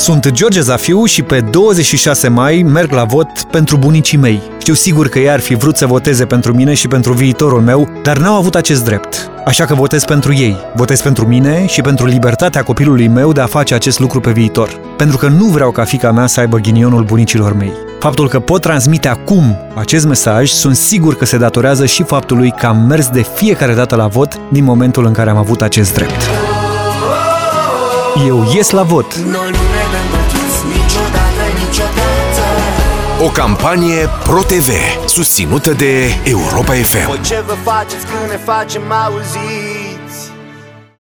Sunt George Zafiu și pe 26 mai merg la vot pentru bunicii mei. Știu sigur că ei ar fi vrut să voteze pentru mine și pentru viitorul meu, dar n-au avut acest drept. Așa că votez pentru ei, votez pentru mine și pentru libertatea copilului meu de a face acest lucru pe viitor. Pentru că nu vreau ca fiica mea să aibă ghinionul bunicilor mei. Faptul că pot transmite acum acest mesaj, sunt sigur că se datorează și faptului că am mers de fiecare dată la vot din momentul în care am avut acest drept. Eu ies la vot. O campanie Pro-TV, susținută de Europa FM. Voi ce vă faceți când ne facem auzi?